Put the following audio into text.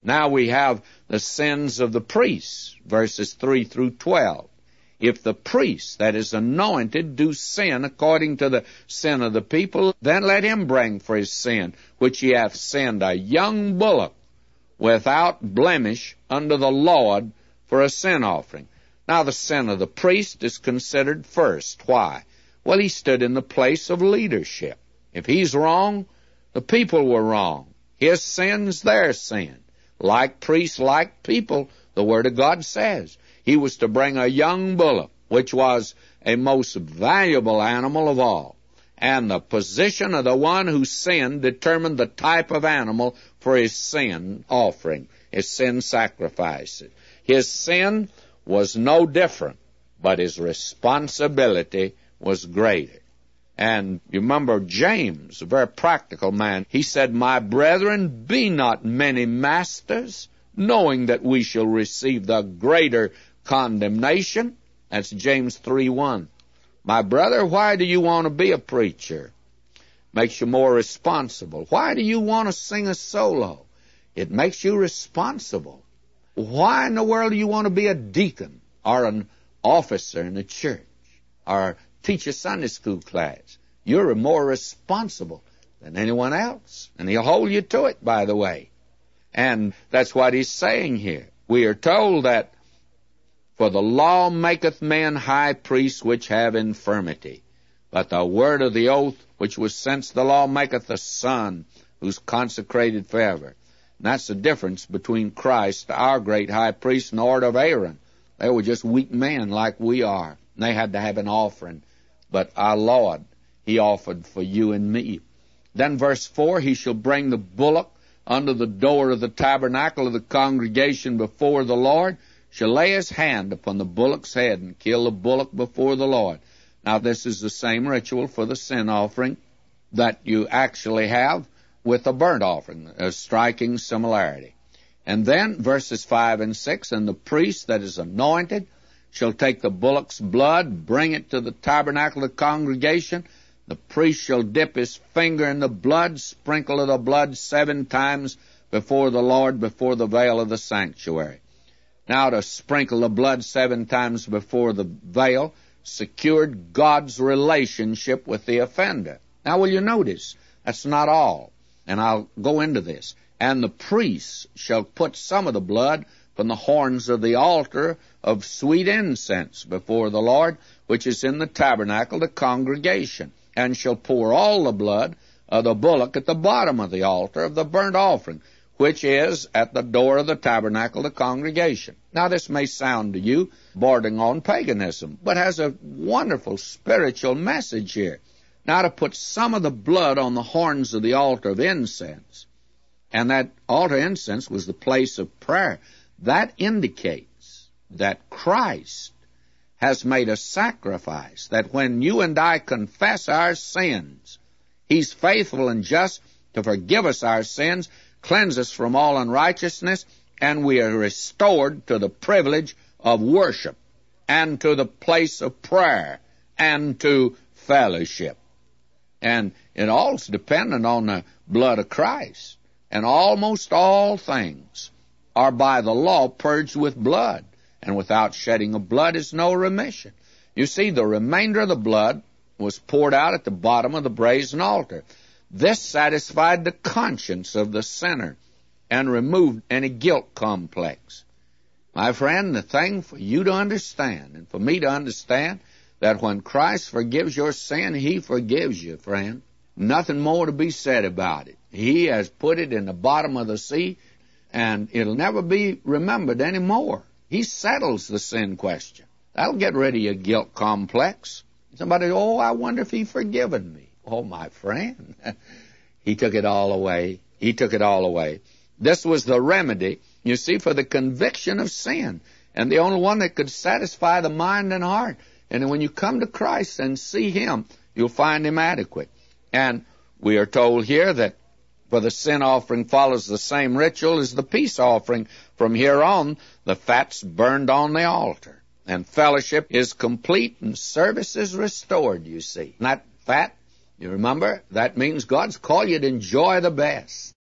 Now we have the sins of the priests, verses 3 through 12. If the priest that is anointed do sin according to the sin of the people, then let him bring for his sin, which he hath sinned, a young bullock without blemish unto the Lord for a sin offering. Now the sin of the priest is considered first. Why? Well, he stood in the place of leadership. If he's wrong, the people were wrong. His sin's their sin. Like priests, like people, the Word of God says. He was to bring a young bullock, which was a most valuable animal of all. And the position of the one who sinned determined the type of animal for his sin offering, his sin sacrifice. His sin was no different, but his responsibility was greater. And you remember James, a very practical man, he said, My brethren, be not many masters, knowing that we shall receive the greater condemnation. That's James 3:1. My brother, why do you want to be a preacher? Makes you more responsible. Why do you want to sing a solo? It makes you responsible. Why in the world do you want to be a deacon or an officer in the church or teach a Sunday school class? You're more responsible than anyone else. And he'll hold you to it, by the way. And that's what he's saying here. We are told that for the law maketh men high priests which have infirmity, but the word of the oath which was since the law maketh a son who's consecrated forever. And that's the difference between Christ, our great high priest, and the order of Aaron. They were just weak men like we are, and they had to have an offering. But our Lord, he offered for you and me. Then verse 4, he shall bring the bullock under the door of the tabernacle of the congregation before the Lord, shall lay his hand upon the bullock's head and kill the bullock before the Lord. Now this is the same ritual for the sin offering that you actually have with the burnt offering, a striking similarity. And then verses 5 and 6, and the priest that is anointed shall take the bullock's blood, bring it to the tabernacle of the congregation. The priest shall dip his finger in the blood, sprinkle the blood 7 times before the Lord, before the veil of the sanctuary. Now to sprinkle the blood 7 times before the veil secured God's relationship with the offender. Now will you notice, that's not all, and I'll go into this. And the priest shall put some of the blood from the horns of the altar of sweet incense before the Lord, which is in the tabernacle, the congregation, and shall pour all the blood of the bullock at the bottom of the altar of the burnt offering, which is at the door of the tabernacle, the congregation. Now this may sound to you bordering on paganism, but has a wonderful spiritual message here. Now to put some of the blood on the horns of the altar of incense, and that altar incense was the place of prayer, that indicates that Christ has made a sacrifice, that when you and I confess our sins, he's faithful and just to forgive us our sins, cleanse us from all unrighteousness, and we are restored to the privilege of worship and to the place of prayer and to fellowship. And it all's dependent on the blood of Christ. And almost all things are by the law purged with blood, and without shedding of blood is no remission. You see, the remainder of the blood was poured out at the bottom of the brazen altar. This satisfied the conscience of the sinner and removed any guilt complex. My friend, the thing for you to understand and for me to understand, that when Christ forgives your sin, he forgives you, friend. Nothing more to be said about it. He has put it in the bottom of the sea, and it'll never be remembered anymore. He settles the sin question. That'll get rid of your guilt complex. Somebody, oh, I wonder if he's forgiven me. Oh, my friend, he took it all away. He took it all away. This was the remedy, you see, for the conviction of sin, and the only one that could satisfy the mind and heart. And when you come to Christ and see him, you'll find him adequate. And we are told here that for the sin offering follows the same ritual as the peace offering. From here on, the fat's burned on the altar, and fellowship is complete and service is restored, you see. And that fat, you remember, that means God's called you to enjoy the best.